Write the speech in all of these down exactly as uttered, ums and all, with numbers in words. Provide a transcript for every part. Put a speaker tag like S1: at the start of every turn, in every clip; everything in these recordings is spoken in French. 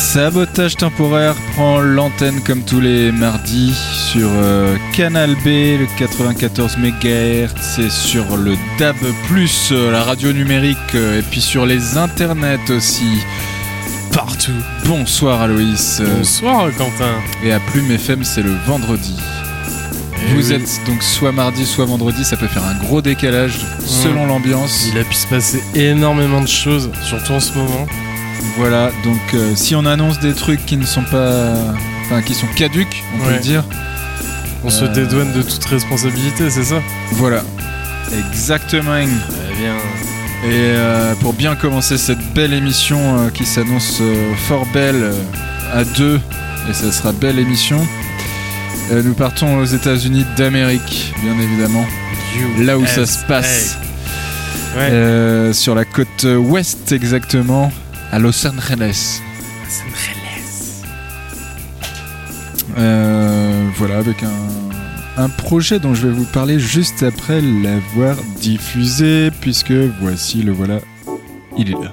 S1: Sabotage temporaire prend l'antenne comme tous les mardis sur euh, Canal B, le quatre-vingt-quatorze mégahertz, et sur le D A B plus, euh, la radio numérique, euh, et puis sur les internets aussi, partout. Bonsoir Aloïs.
S2: Bonsoir Quentin.
S1: Et à Plume F M, c'est le vendredi. Et Vous oui. êtes donc soit mardi, soit vendredi, ça peut faire un gros décalage selon mmh. l'ambiance.
S2: Il a pu se passer énormément de choses, surtout en ce moment.
S1: Voilà, donc euh, si on annonce des trucs qui ne sont pas, enfin qui sont caduques, on ouais. peut le dire.
S2: On euh... se dédouane de toute responsabilité, c'est ça ?
S1: Voilà, exactement.
S2: Eh bien.
S1: Et euh, pour bien commencer cette belle émission euh, qui s'annonce euh, fort belle euh, à deux, et ça sera belle émission. Euh, nous partons aux États-Unis d'Amérique, bien évidemment, U S là où ça se passe, ouais. euh, sur la côte ouest exactement. À Los Angeles.
S2: Los Angeles.
S1: Euh, voilà, avec un, un projet dont je vais vous parler juste après l'avoir diffusé, puisque voici le voilà, il est là.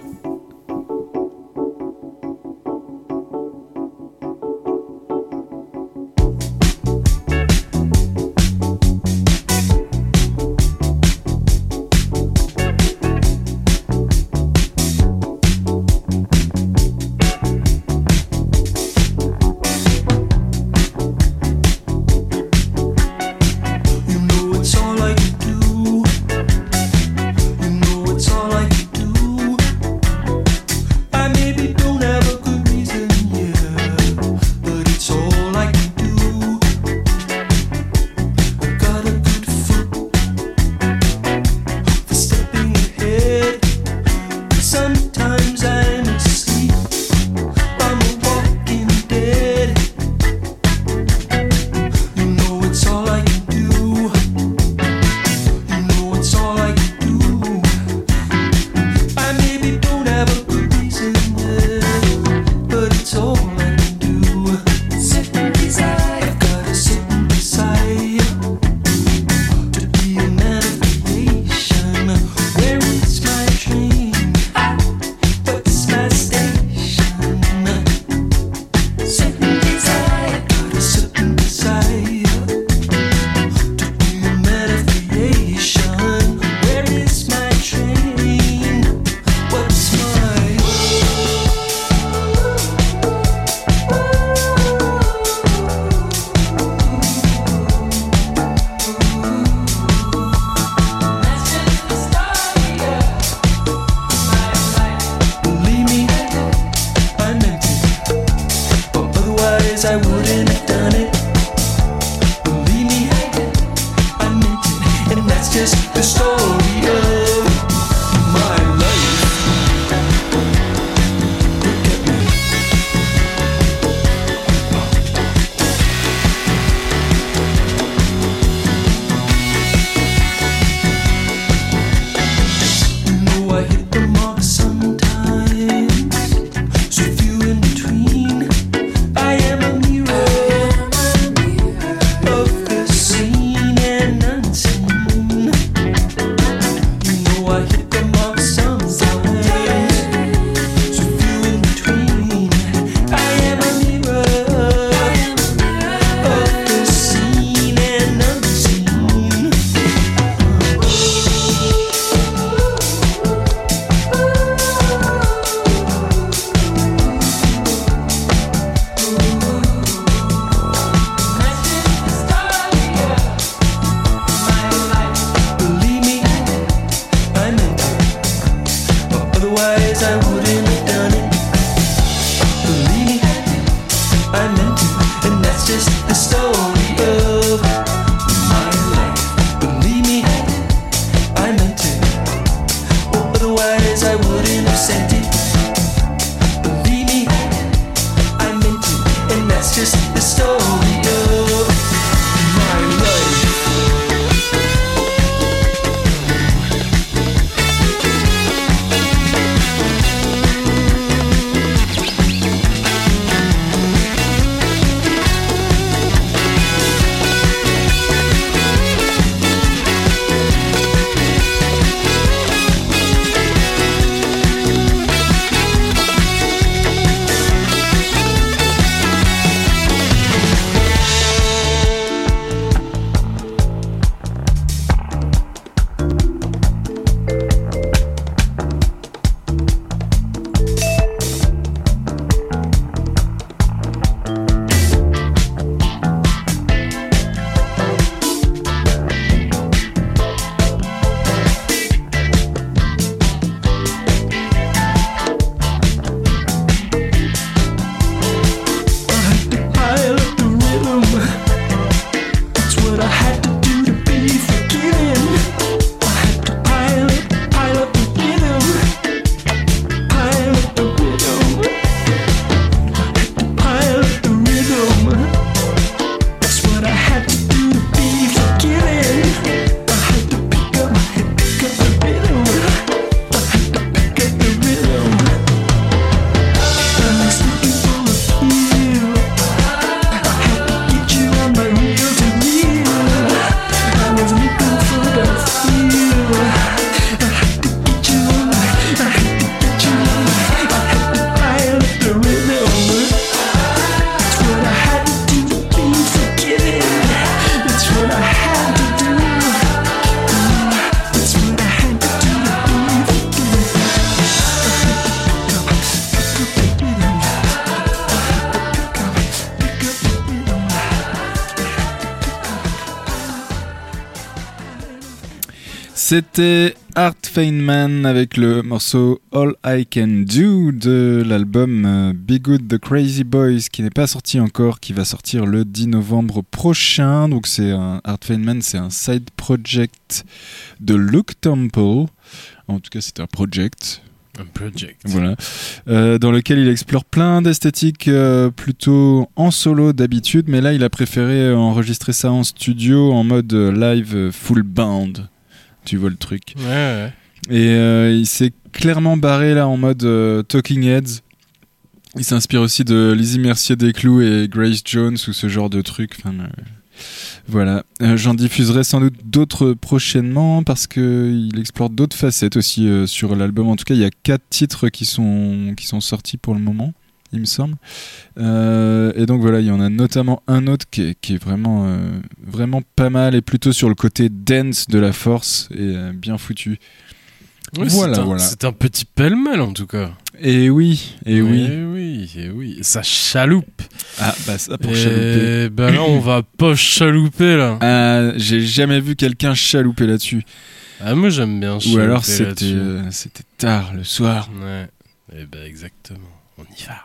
S1: C'était Art Feynman avec le morceau All I Can Do de l'album Be Good The Crazy Boys qui n'est pas sorti encore, qui va sortir le dix novembre prochain. Donc c'est un Art Feynman, c'est un side project de Luke Temple. En tout cas, c'est un project.
S2: Un project.
S1: Voilà. Euh, dans lequel il explore plein d'esthétiques euh, plutôt en solo d'habitude, mais là il a préféré enregistrer ça en studio en mode live full band. Tu vois le truc.
S2: Ouais, ouais.
S1: Et euh, il s'est clairement barré là en mode euh, Talking Heads. Il s'inspire aussi de Lizzie Mercier-Desclous et Grace Jones ou ce genre de trucs. Enfin, euh, voilà. Euh, j'en diffuserai sans doute d'autres prochainement parce qu'il explore d'autres facettes aussi euh, sur l'album. En tout cas, il y a quatre titres qui sont, qui sont sortis pour le moment, il me semble. Euh, et donc voilà, il y en a notamment un autre qui est, qui est vraiment, euh, vraiment pas mal et plutôt sur le côté dance de la force et euh, bien foutu.
S2: Oui,
S1: voilà,
S2: c'est un,
S1: voilà.
S2: C'est un petit pêle-mêle en tout cas.
S1: Et oui, et oui.
S2: Et oui, et oui. Ça chaloupe.
S1: Ah, bah ça pour
S2: et
S1: chalouper.
S2: Bah là, on va pas chalouper là.
S1: Ah, j'ai jamais vu quelqu'un chalouper là-dessus.
S2: Ah, moi j'aime bien chalouper.
S1: Ou alors c'était,
S2: là-dessus.
S1: euh, c'était tard le soir.
S2: Ouais. Et bah exactement. On y va.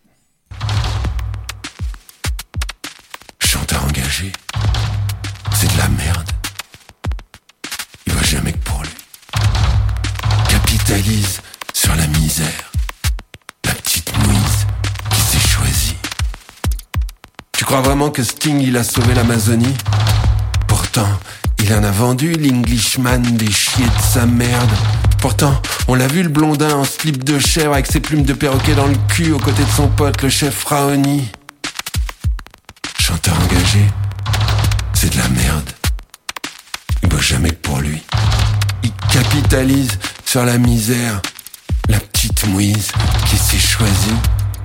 S3: Chanteur engagé, c'est de la merde. Il va jamais que pour lui. Capitalise sur la misère. La petite Louise qui s'est choisie. Tu crois vraiment que Sting il a sauvé l'Amazonie? Pourtant, il en a vendu l'Englishman des chiés de sa merde. Pourtant, on l'a vu le blondin en slip de chèvre avec ses plumes de perroquet dans le cul aux côtés de son pote le chef Raoni. Chanteur engagé, c'est de la merde. Il bosse jamais que pour lui. Il capitalise sur la misère. La petite Mouise qui s'est choisie.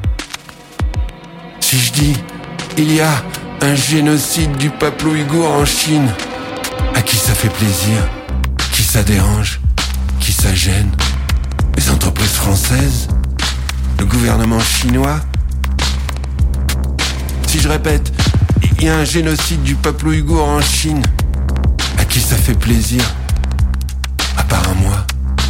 S3: Si je dis, il y a un génocide du peuple ouïghour en Chine, à qui ça fait plaisir? Qui ça dérange? Qui ça gêne? Les entreprises françaises? Le gouvernement chinois? Si je répète, il y a un génocide du peuple ouïghour en Chine, à qui ça fait plaisir? À part à moi.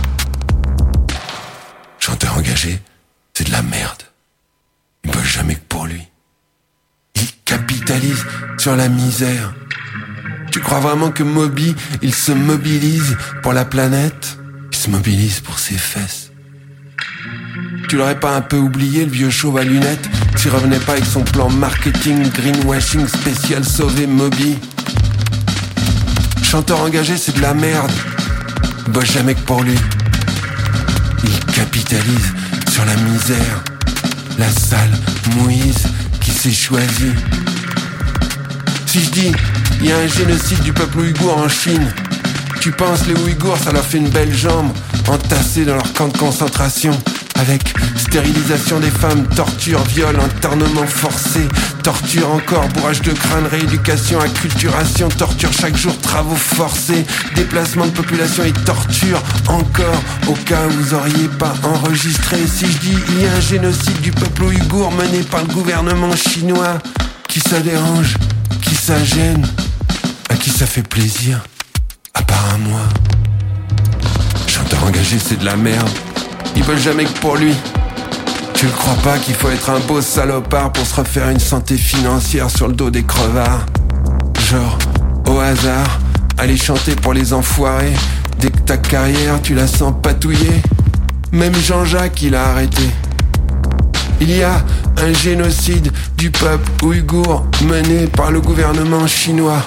S3: Chanteur engagé, c'est de la merde. Il bosse jamais que pour lui. Il capitalise sur la misère. Tu crois vraiment que Moby, il se mobilise pour la planète? Il se mobilise pour ses fesses. Tu l'aurais pas un peu oublié, le vieux chauve à lunettes, s'il revenait pas avec son plan marketing, greenwashing spécial sauver Moby? Chanteur engagé, c'est de la merde. Il bosse jamais que pour lui. Il capitalise sur la misère. La sale Moïse qui s'est choisie. Si je dis, il y a un génocide du peuple ouïghour en Chine, tu penses les Ouïghours, ça leur fait une belle jambe, entassés dans leur camp de concentration, avec stérilisation des femmes, torture, viol, internement forcé, torture encore, bourrage de crâne, rééducation, acculturation, torture chaque jour, travaux forcés, déplacement de population et torture encore, au cas où vous auriez pas enregistré. Si je dis, il y a un génocide du peuple ouïghour mené par le gouvernement chinois, qui ça dérange? Qui ça gêne? À qui ça fait plaisir? À part à moi. Chanteur engagé, c'est de la merde. Ils veulent jamais que pour lui. Tu le crois pas qu'il faut être un beau salopard pour se refaire une santé financière sur le dos des crevards? Genre, au hasard, aller chanter pour les enfoirés. Dès que ta carrière, tu la sens patouiller. Même Jean-Jacques, il a arrêté. Il y a un génocide du peuple ouïghour mené par le gouvernement chinois.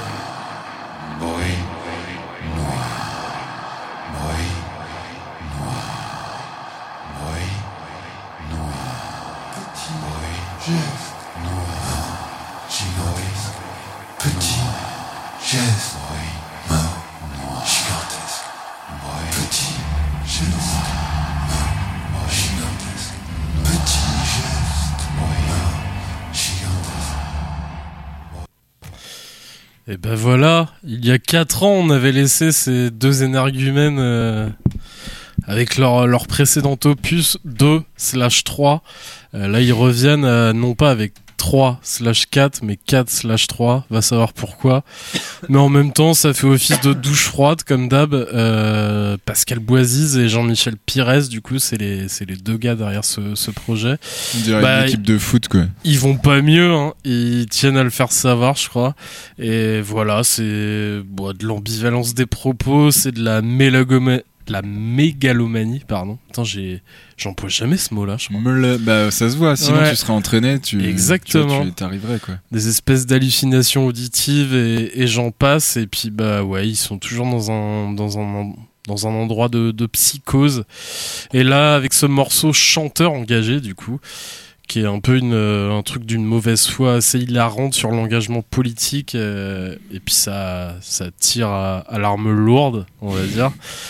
S2: Et ben voilà, il y a quatre ans, on avait laissé ces deux énergumènes euh, avec leur, leur précédent opus deux slash trois. Euh, là, ils reviennent euh, non pas avec trois slash quatre, mais quatre slash trois, va savoir pourquoi. Mais en même temps, ça fait office de douche froide, comme d'hab. Euh, Pascal Boisiz et Jean-Michel Pires, du coup, c'est les, c'est les deux gars derrière ce, ce projet.
S1: On dirait
S2: bah,
S1: une équipe de foot, quoi.
S2: Ils vont pas mieux, hein. Ils tiennent à le faire savoir, je crois. Et voilà, c'est bon, de l'ambivalence des propos, c'est de la mélagoma... la mégalomanie, pardon. Attends, j'ai, j'emploie jamais ce mot-là, je crois.
S1: Meule... Bah, ça se voit. Sinon,
S2: ouais.
S1: tu serais entraîné, tu.
S2: Exactement.
S1: Tu, tu t'arriverais, quoi.
S2: Des espèces d'hallucinations auditives et, et j'en passe. Et puis, bah, ouais, ils sont toujours dans un, dans un, dans un endroit de, de psychose. Et là, avec ce morceau chanteur engagé, du coup, qui est un peu une, un truc d'une mauvaise foi assez hilarante sur l'engagement politique. Euh, et puis, ça, ça tire à, à l'arme lourde, on va dire.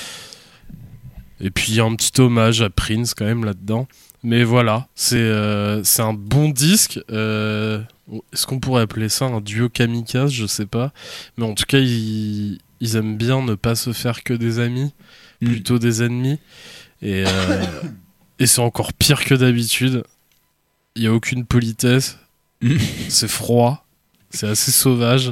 S2: Et puis il y a un petit hommage à Prince quand même là-dedans. Mais voilà, c'est euh, c'est un bon disque. Euh, est-ce qu'on pourrait appeler ça un duo kamikaze ? Je sais pas. Mais en tout cas, ils, ils aiment bien ne pas se faire que des amis, mm. plutôt des ennemis. Et, euh, et c'est encore pire que d'habitude. Il n'y a aucune politesse. Mm. C'est froid. C'est assez sauvage.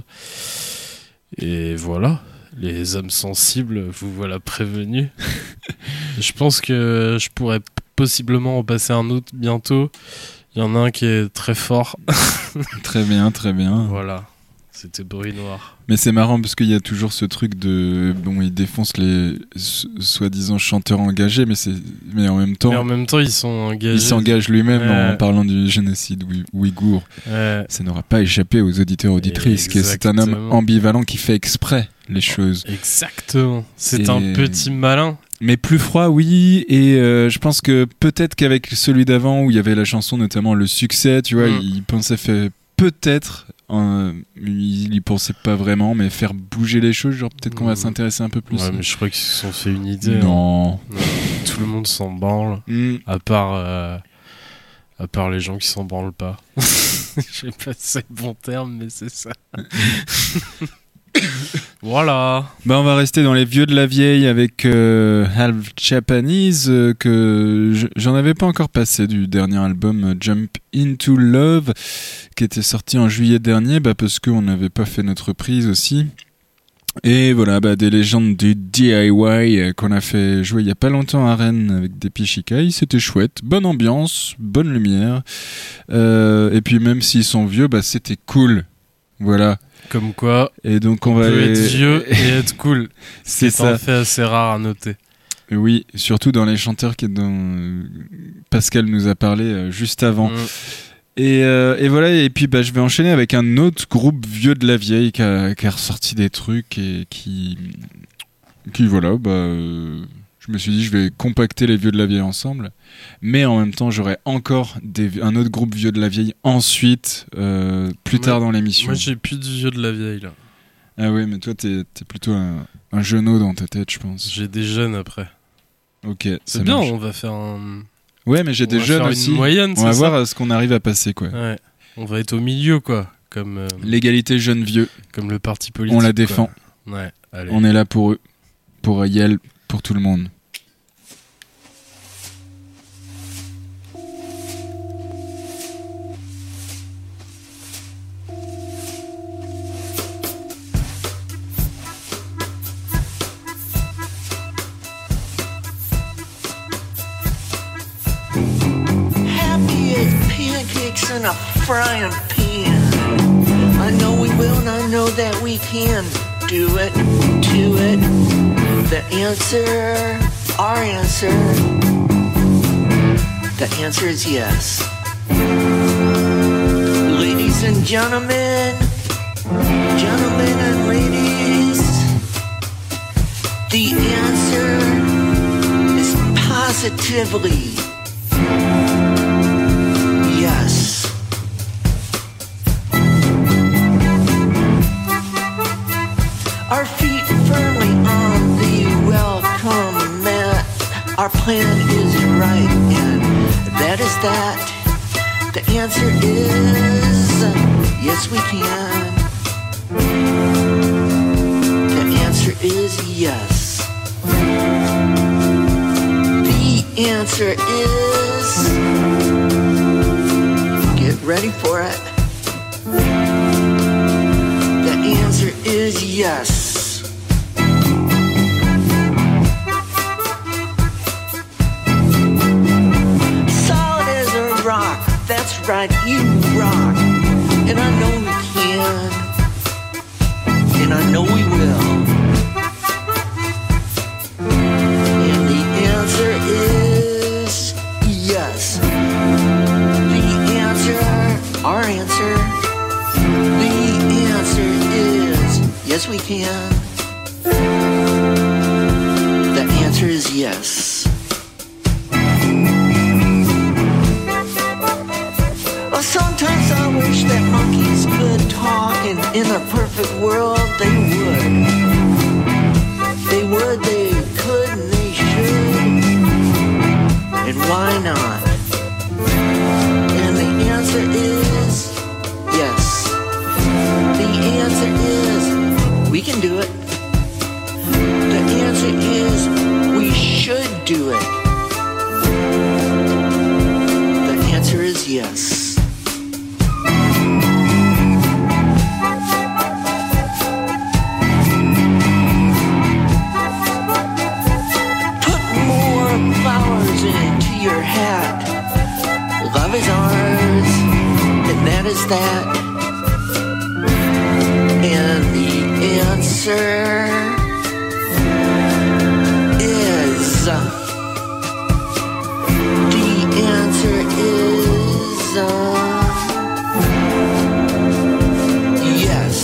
S2: Et voilà. Les âmes sensibles, vous voilà prévenus. Je pense que je pourrais possiblement en passer un autre bientôt. Il y en a un qui est très fort.
S1: Très bien, très bien.
S2: Voilà, c'était Bruit Noir.
S1: Mais c'est marrant parce qu'il y a toujours ce truc de... Bon, ils défoncent les soi-disant chanteurs engagés, mais, c'est... mais en même temps...
S2: Mais en même temps, ils sont engagés.
S1: Il s'engage lui-même
S2: ouais.
S1: en parlant du génocide ouï- ouïghour.
S2: Ouais.
S1: Ça n'aura pas échappé aux auditeurs auditrices que c'est un homme ambivalent qui fait exprès les choses.
S2: Exactement. C'est
S1: et...
S2: un petit malin.
S1: Mais plus froid, oui, et euh, je pense que peut-être qu'avec celui d'avant où il y avait la chanson, notamment Le Succès, tu vois, mm. il pensait faire peut-être, euh, il y pensait pas vraiment, mais faire bouger les choses, genre peut-être qu'on va s'intéresser un peu plus.
S2: Ouais, mais je crois qu'ils se sont fait une idée.
S1: Non.
S2: Hein. Non. Tout le monde s'en branle, mm. à part, euh, à part les gens qui s'en branlent pas. Je sais pas si c'est le bon terme, mais c'est ça. Voilà.
S1: Bah on va rester dans les vieux de la vieille avec euh, Half Japanese euh, que je, j'en avais pas encore passé du dernier album euh, Jump Into Love qui était sorti en juillet dernier bah parce qu'on n'avait pas fait notre reprise aussi. Et voilà, bah, des légendes du D I Y euh, qu'on a fait jouer il y a pas longtemps à Rennes avec des Pichikai, c'était chouette, bonne ambiance, bonne lumière, euh, et puis même s'ils sont vieux, bah c'était cool, voilà.
S2: Comme quoi,
S1: et donc on,
S2: on
S1: va
S2: peut
S1: aller...
S2: être vieux et être cool.
S1: C'est ça.
S2: C'est un fait assez rare à noter.
S1: Oui, surtout dans les chanteurs qui dont Pascal nous a parlé euh, juste avant. Mmh. Et, euh, et voilà, et puis bah, je vais enchaîner avec un autre groupe vieux de la vieille qui a, qui a ressorti des trucs et qui, qui voilà, bah, euh, je me suis dit je vais compacter les vieux de la vieille ensemble, mais en même temps j'aurai encore des, un autre groupe vieux de la vieille ensuite, euh, plus moi, tard dans l'émission.
S2: Moi j'ai plus de vieux de la vieille là.
S1: Ah oui, mais toi t'es, t'es plutôt un, un jeuneau dans ta tête, je pense.
S2: J'ai des jeunes après.
S1: Ok,
S2: c'est bien, marche. On va faire un...
S1: Ouais, mais j'ai on des jeunes aussi.
S2: Moyenne,
S1: on va
S2: ça
S1: voir ce qu'on arrive à passer, quoi.
S2: Ouais. On va être au milieu, quoi. Comme euh,
S1: l'égalité jeune-vieux.
S2: Comme le parti politique.
S1: On la défend.
S2: Quoi. Ouais. Allez.
S1: On est là pour eux, pour Yel, pour tout le monde.
S4: In a frying pan. I know we will, and I know that we can do it, do it. The answer, our answer, the answer is yes. Ladies and gentlemen, gentlemen and ladies, the answer is positively yes. Our feet firmly on the welcome mat. Our plan is right, and that is that. The answer is yes, we can. The answer is yes. The answer is get Ready for it? The answer is yes. Solid as a rock, that's right, you rock. And I know we can, and I know we will. And the answer is yes. Our answer, the answer is yes we can. The answer is yes. Well, sometimes I wish that monkeys could talk, and in a perfect world they would. They would, they could, and they should. And why not? And the answer is yes. The answer is we can do it. The answer is we should do it. The answer is yes. Put more flowers into your hat. Love is ours, and that is that. And the answer is uh, the answer is uh, yes.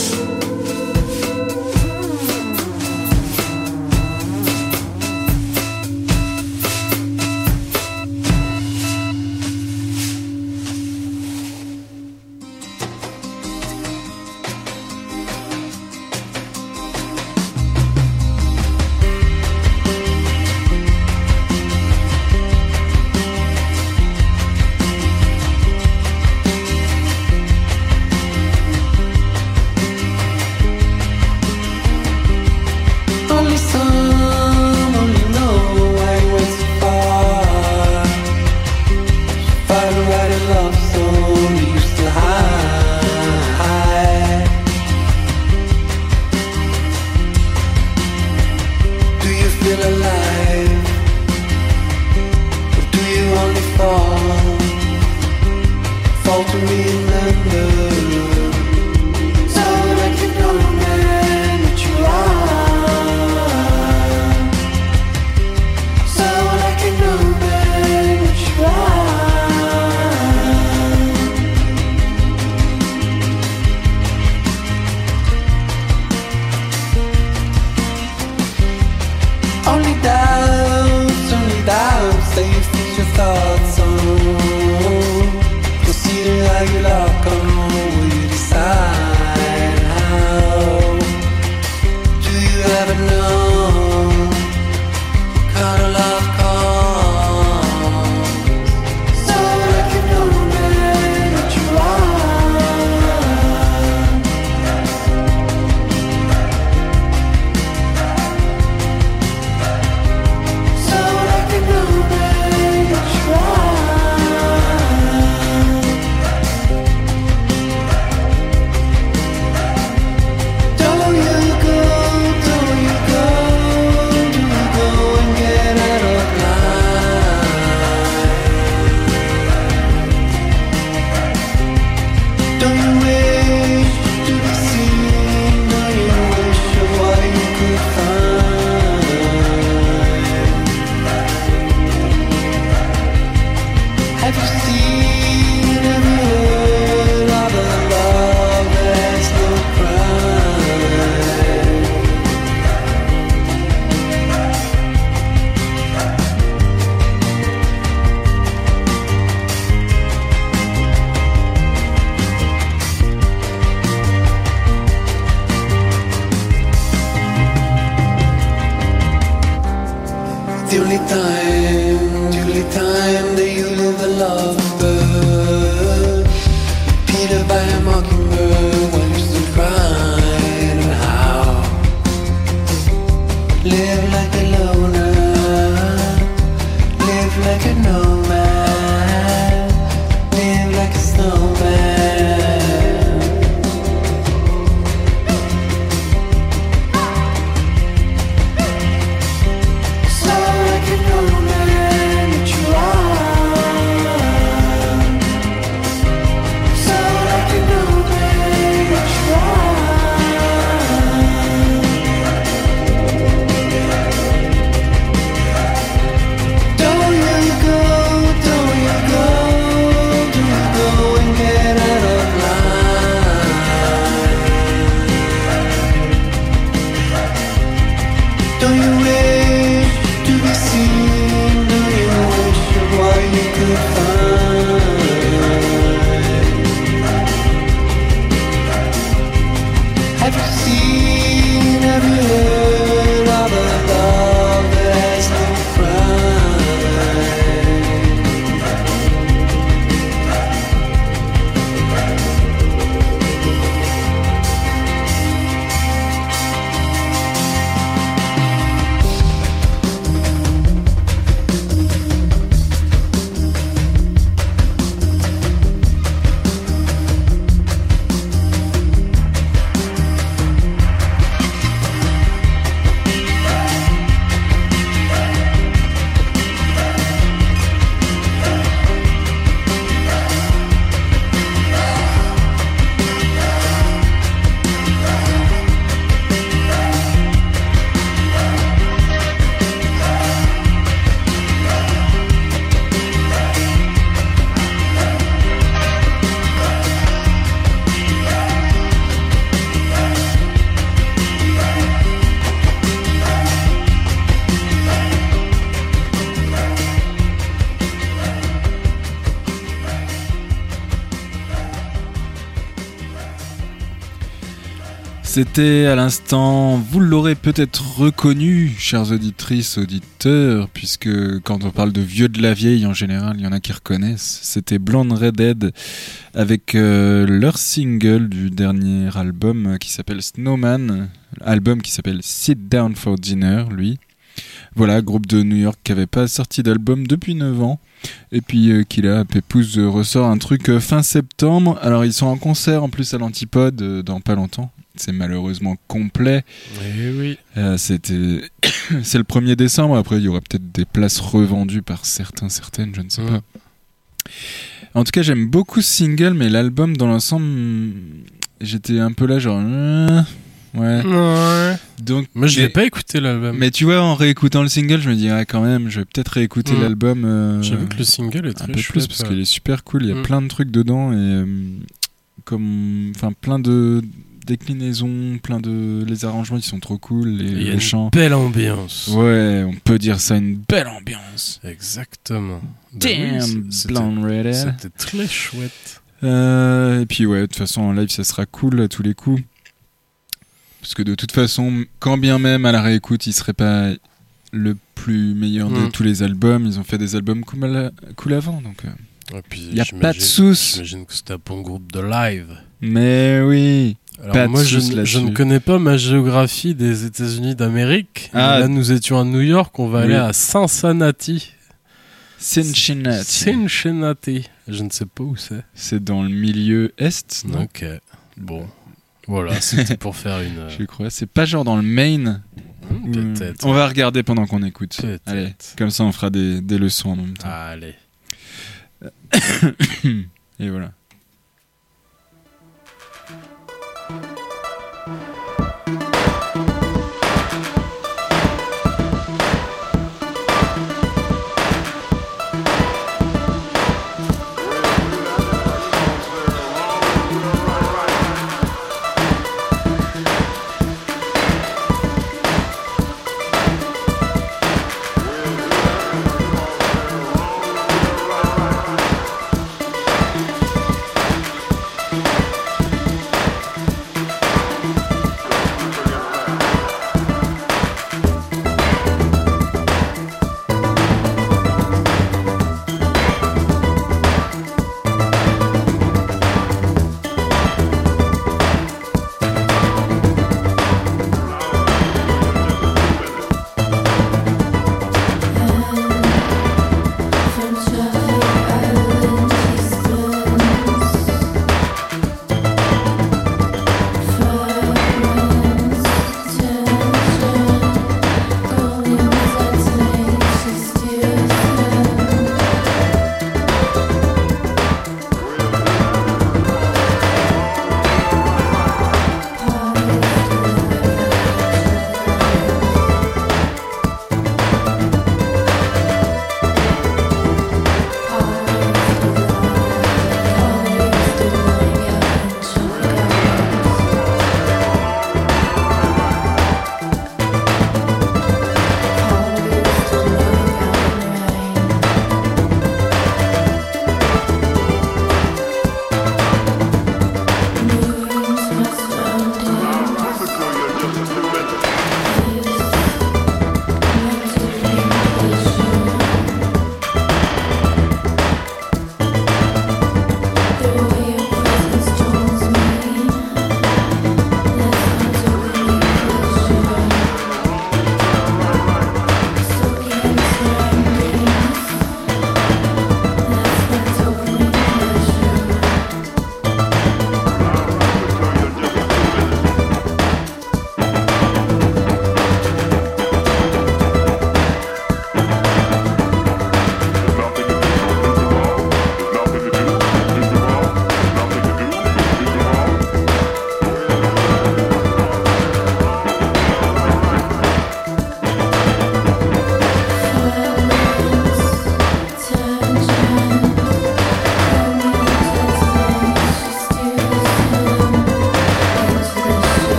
S3: The only time, the only time that you live a lovebird, repeated by a mockingbird while you're still crying and how. Live like a loner, live like a nomad, live like a snowman. could find. Have you seen, have you heard of a love that has no
S1: C'était à l'instant, vous l'aurez peut-être reconnu, chères auditrices, auditeurs, puisque quand on parle de vieux de la vieille, en général, il y en a qui reconnaissent. C'était Blonde Redhead avec euh, leur single du dernier album euh, qui s'appelle Snowman, album qui s'appelle Sit Down for Dinner, lui. Voilà, groupe de New York qui n'avait pas sorti d'album depuis neuf ans. Et puis euh, qui là, Pépouze euh, ressort un truc euh, fin septembre. Alors ils sont en concert en plus à l'Antipode euh, dans pas longtemps. C'est malheureusement complet.
S2: Oui, oui.
S1: Euh, c'était... C'est le premier décembre. Après, il y aura peut-être des places revendues par certains, certaines, je ne sais mmh. pas. En tout cas, j'aime beaucoup ce single, mais l'album dans l'ensemble, j'étais un peu là, genre. Euh... Ouais.
S2: Ouais.
S1: Donc,
S2: moi, je
S1: mais...
S2: l'ai pas écouté l'album.
S1: Mais tu vois, en réécoutant le single, je me dis, ah, quand même, je vais peut-être réécouter mmh. l'album. Euh...
S2: J'avoue que le single est très
S1: un peu
S2: chouette,
S1: plus parce
S2: ouais.
S1: qu'il est super cool. Il y a
S2: mmh.
S1: plein de trucs dedans et euh, comme, enfin, plein de déclinaisons, plein de les arrangements ils sont trop cool, les,
S2: il y a
S1: les chants.
S2: Une belle ambiance.
S1: Ouais, on peut dire ça, une belle ambiance.
S2: Exactement.
S1: Damn,
S2: oui,
S1: Blonde Redhead.
S2: C'était très chouette.
S1: Euh, et puis ouais, de toute façon en live ça sera cool à tous les coups. Parce que de toute façon, quand bien même à la réécoute, il serait pas le plus meilleur de mmh. tous les albums. Ils ont fait des albums cool, à, cool avant, donc il n'y a pas de soucis.
S2: J'imagine que c'était un bon groupe de live.
S1: Mais oui.
S2: Alors
S1: pas
S2: moi, je, je ne connais pas ma géographie des États-Unis d'Amérique. Ah, là, nous étions à New York, on va oui. aller à Cincinnati.
S1: Cincinnati.
S2: Cincinnati. Je ne sais pas où c'est.
S1: C'est dans le milieu est. Non
S2: ok. Bon. Voilà, c'était pour faire une.
S1: Je crois. C'est pas genre dans le Maine.
S2: Mmh, peut-être.
S1: On va regarder pendant qu'on écoute.
S2: Peut-être.
S1: Allez. Comme ça, on fera des, des leçons en même temps.
S2: Allez.
S1: Et voilà.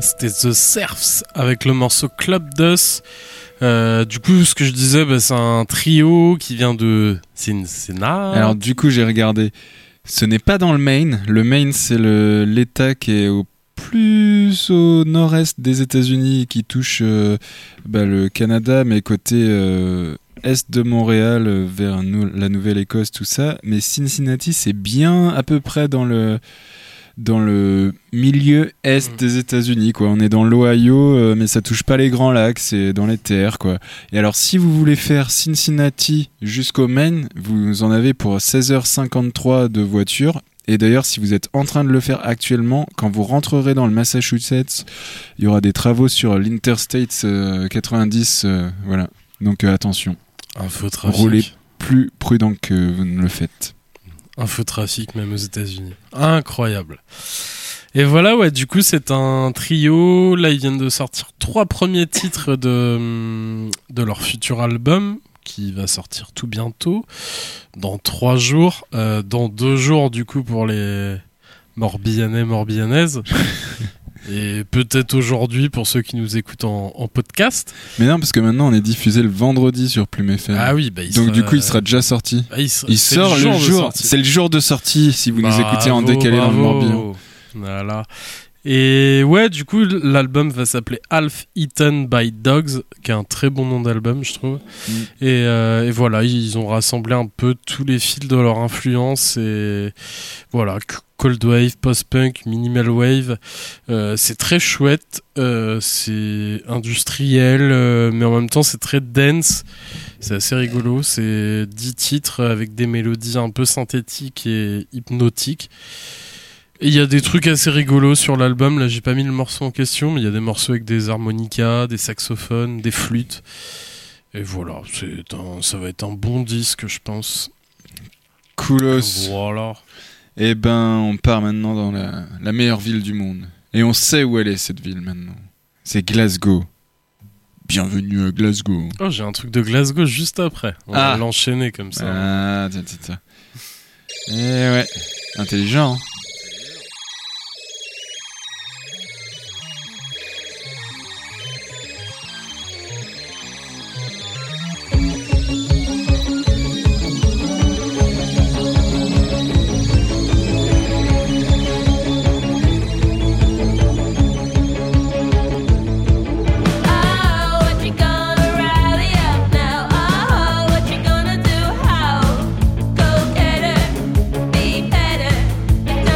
S2: c'était The Serfs avec le morceau Club Dust. Euh, du coup, ce que je disais, bah, c'est un trio qui vient de Cincinnati.
S1: Alors du coup, j'ai regardé. Ce n'est pas dans le Maine. Le Maine, c'est le, l'État qui est au plus au nord-est des États-Unis, qui touche euh, bah, le Canada, mais côté euh, est de Montréal, euh, vers nou- la Nouvelle-Écosse, tout ça. Mais Cincinnati, c'est bien à peu près dans le dans le milieu est des États-Unis, quoi. On est dans l'Ohio, euh, mais ça touche pas les Grands Lacs, c'est dans les terres, quoi. Et alors, si vous voulez faire Cincinnati jusqu'au Maine, vous en avez pour seize heures cinquante-trois de voiture. Et d'ailleurs, si vous êtes en train de le faire actuellement, quand vous rentrerez dans le Massachusetts, il y aura des travaux sur l'Interstate euh, quatre-vingt-dix, euh, voilà. Donc euh, attention,
S2: Un feu trafic.
S1: roulez plus prudent que vous ne le faites.
S2: Un feu trafic même aux États-Unis. Incroyable. Et voilà, ouais, du coup, c'est un trio. Là, ils viennent de sortir trois premiers titres de, de leur futur album, qui va sortir tout bientôt, dans trois jours. Euh, dans deux jours, du coup, pour les Morbihanais, Morbihanaises. Et peut-être aujourd'hui pour ceux qui nous écoutent en, en podcast.
S1: Mais non, parce que maintenant, on est diffusé le vendredi sur Plume F M.
S2: Ah oui, bah il
S1: Donc
S2: sera...
S1: du coup, il sera déjà sorti.
S2: Ah, il, sera...
S1: Il
S2: c'est
S1: sort
S2: le
S1: le
S2: jour,
S1: jour.
S2: de
S1: C'est le jour de sortie si vous
S2: bravo,
S1: nous écoutez en décalé
S2: bravo.
S1: dans le Morbihan.
S2: Voilà. Et ouais, du coup, l'album va s'appeler Half Eaten by Dogs, qui est un très bon nom d'album, je trouve. Mm. Et, euh, et voilà, ils ont rassemblé un peu tous les fils de leur influence. Et voilà, Cold Wave, Post-Punk, Minimal Wave. Euh, c'est très chouette, euh, c'est industriel, euh, mais en même temps, c'est très dense. C'est assez rigolo. C'est dix titres avec des mélodies un peu synthétiques et hypnotiques. Et il y a des trucs assez rigolos sur l'album. Là, j'ai pas mis le morceau en question, mais il y a des morceaux avec des harmonicas, des saxophones, des flûtes. Et voilà, c'est un, ça va être un bon disque, je pense.
S1: Coolos.
S2: Voilà.
S1: Et ben, on part maintenant dans la, la meilleure ville du monde. Et on sait où elle est, cette ville, maintenant. C'est Glasgow. Bienvenue à Glasgow.
S2: Oh, j'ai un truc de Glasgow juste après. On
S1: ah.
S2: va l'enchaîner comme ça.
S1: Ah, tiens, tiens, tiens. Et ouais, intelligent, hein.
S5: Go get it, be better.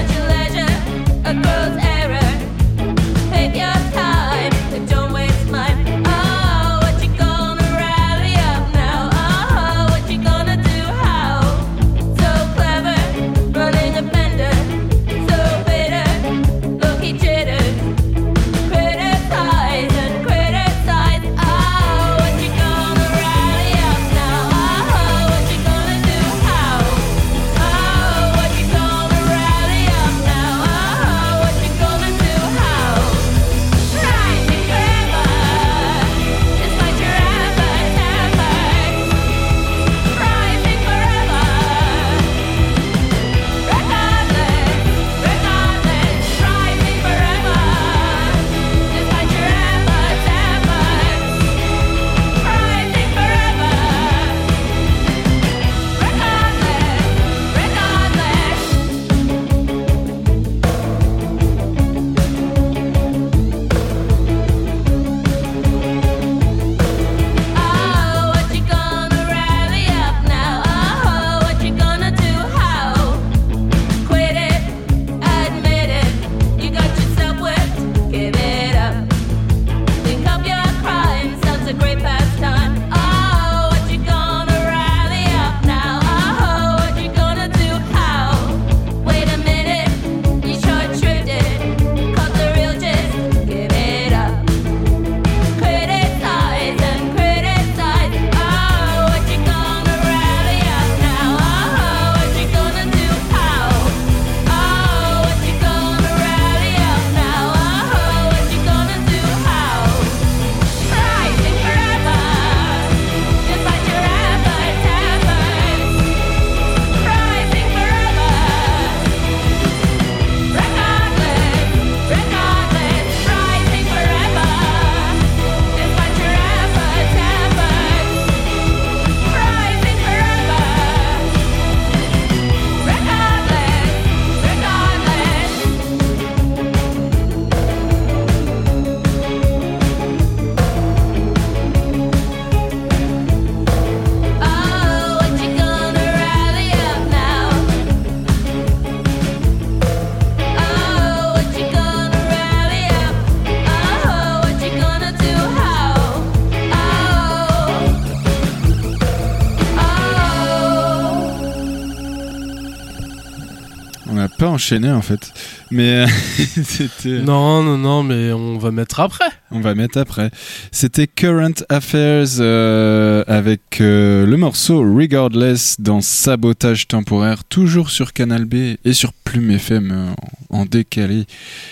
S1: pas enchaîner en fait. Mais c'était.
S2: Non, non, non, mais on va mettre après.
S1: On va mettre après. C'était Current Affairs euh, avec euh, le morceau Regardless dans Sabotage Temporaire, toujours sur Canal B et sur Plume F M euh, en décalé.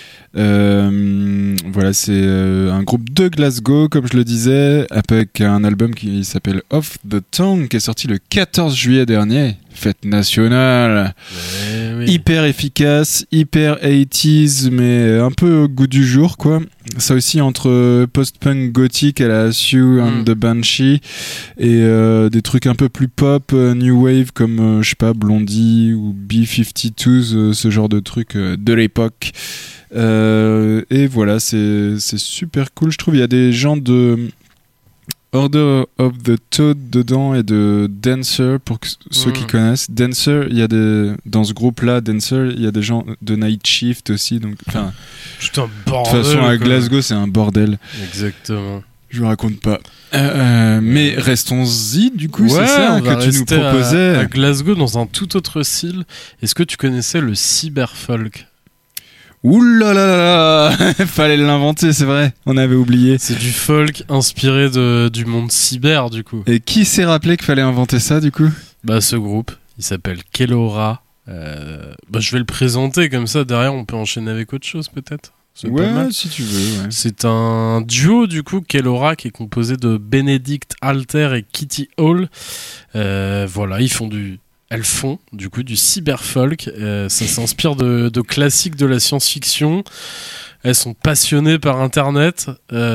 S1: Euh, voilà, c'est euh, un groupe de Glasgow, comme je le disais, avec un album qui s'appelle Off the Tongue, qui est sorti le quatorze juillet dernier, fête nationale.
S2: Ouais, oui.
S1: Hyper efficace, hyper eighties, mais un peu au goût du jour, quoi. Ça aussi entre post-punk gothique à la Sue and
S2: Mm.
S1: the Banshee et euh, des trucs un peu plus pop, euh, new wave comme, euh, je sais pas, Blondie ou B cinquante-deux, euh, ce genre de trucs euh, de l'époque. Euh, et voilà, c'est, c'est super cool. Je trouve il y a des gens de Order of the Toad dedans et de Dancer pour que, ceux
S2: Mm.
S1: qui connaissent. Dancer, il y a des dans ce groupe-là, Dancer, il y a des gens de Night Shift aussi. Donc, enfin,
S2: Putain,
S1: de
S2: bordel.
S1: toute façon, à
S2: quoi.
S1: Glasgow, c'est un bordel.
S2: Exactement.
S1: Je vous raconte pas. Euh, euh, mais restons-y, du coup, c'est
S2: Ouais,
S1: ça
S2: on
S1: hein,
S2: va
S1: que tu nous
S2: rester à-
S1: proposais.
S2: À, Glasgow dans un tout autre style. Est-ce que tu connaissais le cyberfolk?
S1: Ouh là là là là fallait l'inventer, c'est vrai. On avait oublié.
S2: C'est du folk inspiré de, du monde cyber, du coup.
S1: Et qui s'est rappelé qu'il fallait inventer ça, du coup?
S2: Bah, ce groupe, il s'appelle Kellora. Euh, bah, je vais le présenter comme ça. Derrière, on peut enchaîner avec autre chose, peut-être. C'est pas mal.
S1: Ouais, si tu veux, ouais.
S2: C'est un duo du coup, Kellora, qui est composé de Benedict Alter et Kitty Hall. Euh, voilà, ils font du, elles font du coup du cyberfolk. Euh, ça s'inspire de, de classiques de la science-fiction. Elles sont passionnées par Internet,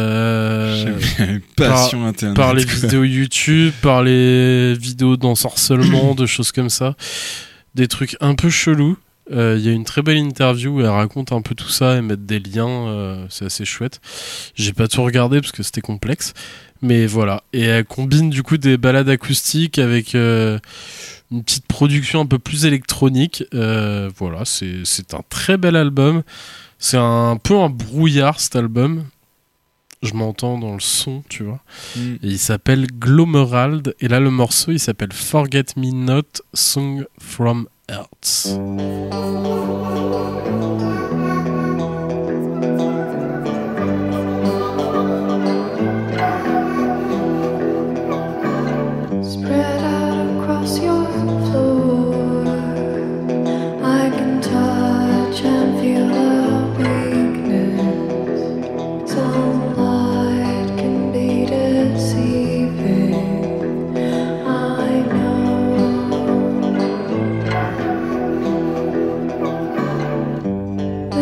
S2: euh,
S1: J'avais passion internet.
S2: par les
S1: quoi.
S2: vidéos YouTube, par les vidéos d'ensorcellement, de choses comme ça. Des trucs un peu chelous. Il euh, y a une très belle interview où elle raconte un peu tout ça et mettre des liens, euh, c'est assez chouette. J'ai pas tout regardé parce que c'était complexe, mais voilà. Et elle combine du coup des balades acoustiques avec euh, une petite production un peu plus électronique. Euh, voilà, c'est, c'est un très bel album. C'est un peu un brouillard cet album. Je m'entends dans le son, tu vois.
S1: Mm.
S2: Et il s'appelle Glomerald. Et là, le morceau, il s'appelle Forget Me Not, Song from Earth.
S5: Spread out across your floor, I can touch and feel the weakness. Sunlight can be deceiving, I know.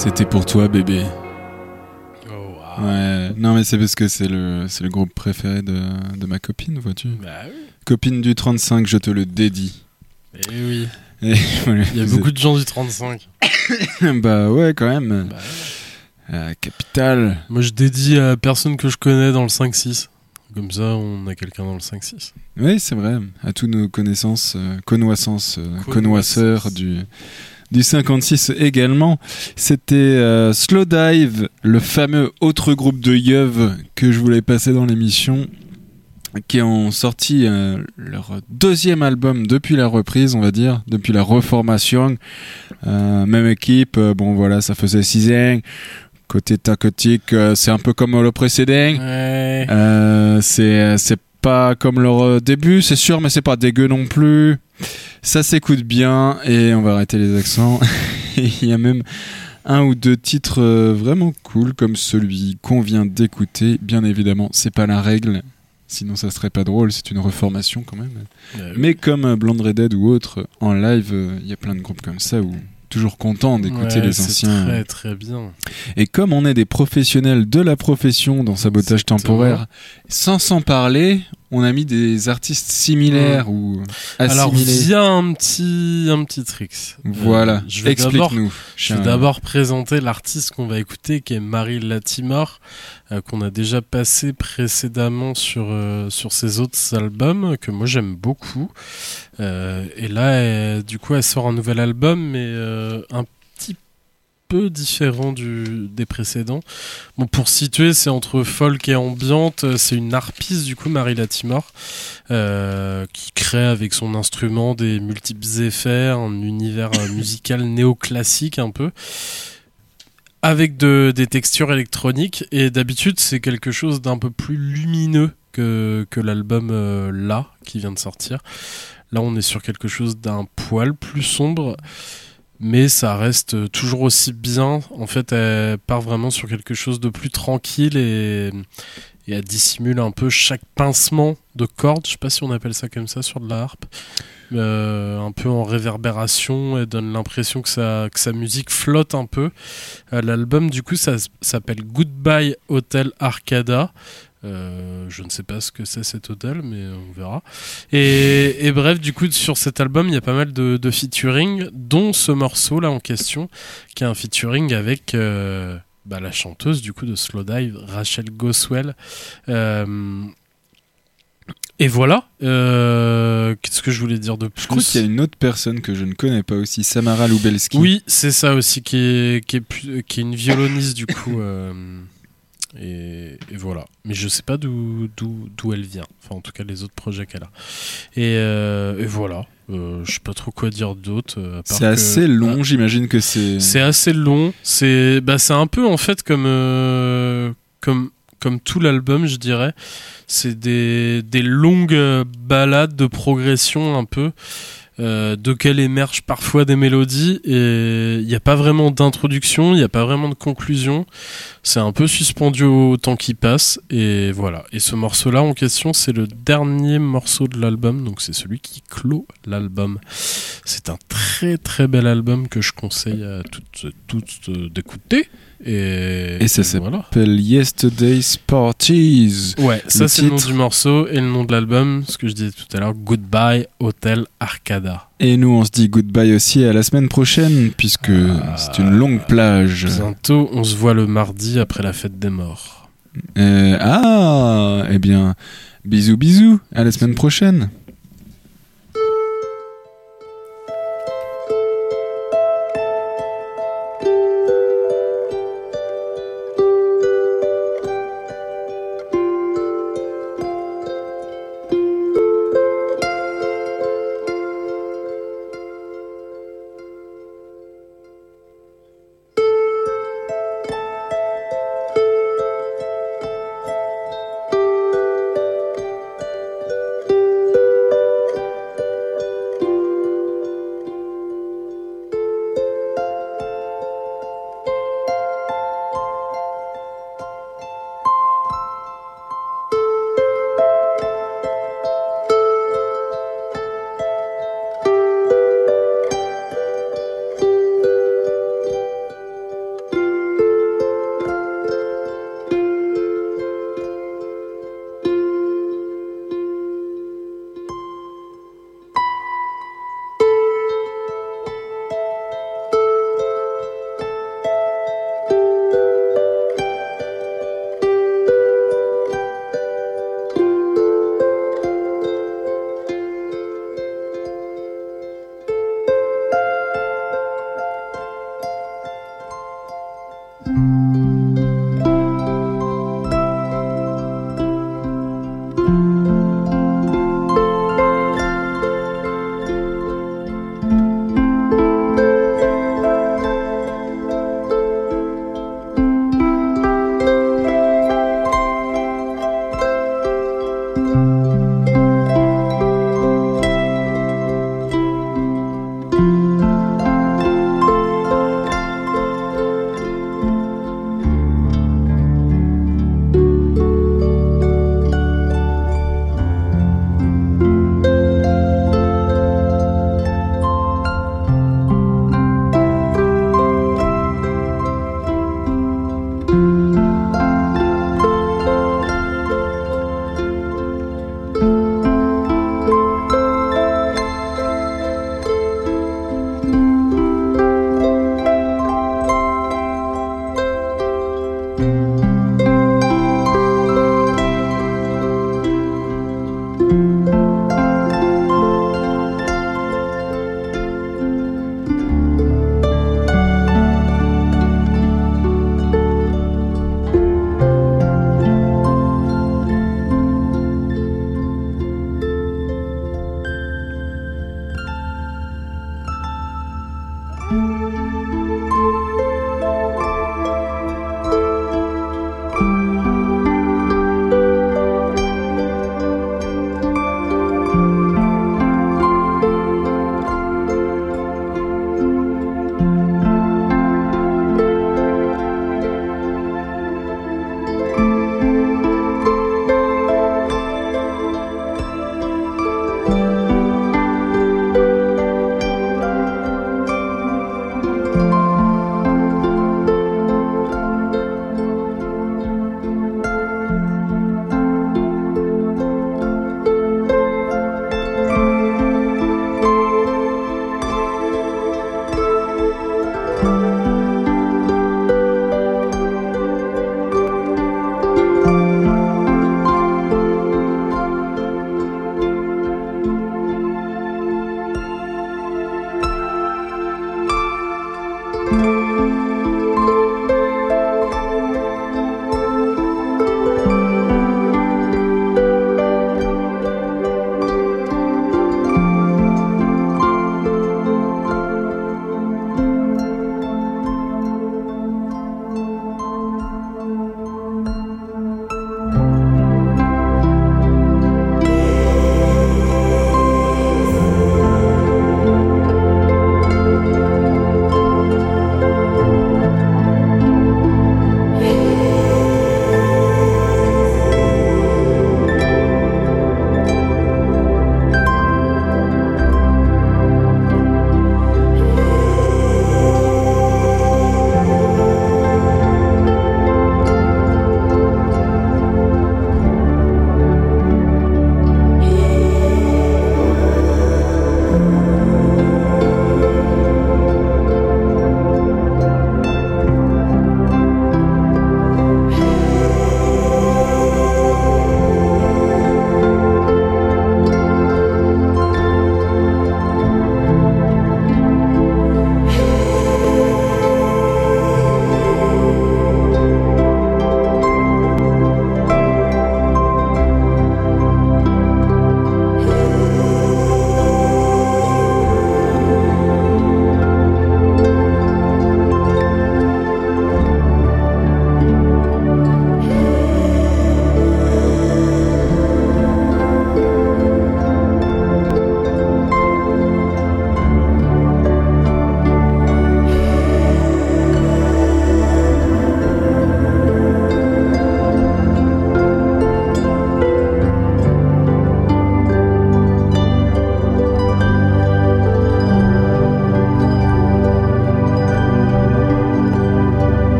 S1: C'était pour toi, bébé.
S2: Oh, wow.
S1: Ouais. Non, mais c'est parce que c'est le, c'est le groupe préféré de, de ma copine, vois-tu.
S2: Bah oui.
S1: Copine du trente-cinq, je te le dédie.
S2: Eh oui.
S1: Et voilà,
S2: Il y a
S1: vous
S2: beaucoup de gens du trente-cinq.
S1: êtes- Bah ouais, quand même.
S2: Bah ouais.
S1: Euh, Capital.
S2: Moi, je dédie à personne que je connais dans le cinq six. Comme ça, on a quelqu'un dans le cinq six.
S1: Oui, c'est vrai. À tous nos connaissances, euh, connoissances, euh,
S2: Connoissances.
S1: connoisseurs du, du cinquante-six également. C'était euh, Slow Dive, le fameux autre groupe de yeuves que je voulais passer dans l'émission, qui ont sorti euh, leur deuxième album depuis la reprise, on va dire, depuis la reformation. Euh, même équipe, euh, bon voilà, ça faisait six ans. Côté tacotique, euh, c'est un peu comme le précédent.
S2: Ouais.
S1: Euh, c'est c'est pas comme leur euh, début, c'est sûr, mais c'est pas dégueu non plus. Ça s'écoute bien et on va arrêter les accents. Il y a même un ou deux titres euh, vraiment cool comme celui qu'on vient d'écouter. Bien évidemment, c'est pas la règle, sinon ça serait pas drôle. C'est une reformation quand même.
S2: Bah oui.
S1: Mais comme euh, Blonde Redhead ou autre, en live, il y a plein de groupes comme ça où toujours content d'écouter
S2: Ouais,
S1: les
S2: c'est
S1: anciens.
S2: Très très bien.
S1: Et comme on est des professionnels de la profession dans sabotage
S2: Exactement.
S1: temporaire, sans s'en parler, on a mis des artistes similaires ou
S2: Alors,
S1: assimilés.
S2: il y a un petit, un petit trick.
S1: Voilà,
S2: Euh, je vais d'abord
S1: explique-nous.
S2: Je vais d'abord présenter l'artiste qu'on va écouter, qui est Marie Latimore, euh, qu'on a déjà passé précédemment sur, euh, sur ses autres albums, que moi j'aime beaucoup. Euh, et là, elle- du coup, elle sort un nouvel album, mais euh, un petit peu différent du, des précédents. Bon, pour situer, c'est entre folk et ambiante. C'est une harpiste, du coup, Marie Latimore, euh, qui crée avec son instrument des multiples effets, un univers euh, musical néoclassique un peu, avec de, des textures électroniques. Et d'habitude, c'est quelque chose d'un peu plus lumineux que, que l'album euh, là, qui vient de sortir. Là, on est sur quelque chose d'un poil plus sombre, mais ça reste toujours aussi bien. En fait, elle part vraiment sur quelque chose de plus tranquille et, et elle dissimule un peu chaque pincement de cordes. Je sais pas si on appelle ça comme ça sur de la harpe. Euh, un peu en réverbération, elle donne l'impression que sa, que sa musique flotte un peu. Euh, l'album, du coup, ça s- s'appelle Goodbye Hotel Arcada. Euh, je ne sais pas ce que c'est cet hôtel, mais on verra. Et, et bref, du coup, sur cet album, il y a pas mal de, de featuring, dont ce morceau là en question, qui est un featuring avec euh, bah, la chanteuse du coup de Slow Dive, Rachel Goswell. Euh, et voilà. Euh, qu'est-ce que je voulais dire de plus?
S1: Je crois qu'il y a une autre personne que je ne connais pas aussi, Samara Lubelski.
S2: Oui, c'est ça aussi, qui est, qui est, plus- qui est une violoniste du coup. euh, Et, et voilà. Mais je sais pas d'où d'où d'où elle vient. Enfin, en tout cas, les autres projets qu'elle a. Et, euh, et voilà. Euh, je sais pas trop quoi dire d'autre. euh, à part
S1: C'est
S2: que-
S1: assez long,
S2: Ah,
S1: j'imagine que c'est...
S2: c'est assez long. C'est bah, c'est un peu en fait comme euh, comme comme tout l'album, je dirais. C'est des des longues euh, balades de progression un peu. Euh, d'auxquelles émergent parfois des mélodies et il n'y a pas vraiment d'introduction, il n'y a pas vraiment de conclusion, c'est un peu suspendu au temps qui passe et voilà. Et ce morceau là en question, c'est le dernier morceau de l'album, donc c'est celui qui clôt l'album. C'est un très très bel album que je conseille à toutes, toutes euh, d'écouter et,
S1: Et ça
S2: et
S1: s'appelle
S2: voilà.
S1: Yesterday's Parties.
S2: Ouais, ça
S1: Le
S2: c'est le nom
S1: titre.
S2: du morceau et le nom de l'album, ce que je disais tout à l'heure, Goodbye Hotel Arcada.
S1: Et nous, on se dit goodbye aussi à la semaine prochaine, puisque
S2: Ah.
S1: c'est une longue plage.
S2: Bientôt, on se voit le mardi après la fête des morts.
S1: Euh, ah, eh bien, bisous bisous, à la semaine prochaine.
S5: Thank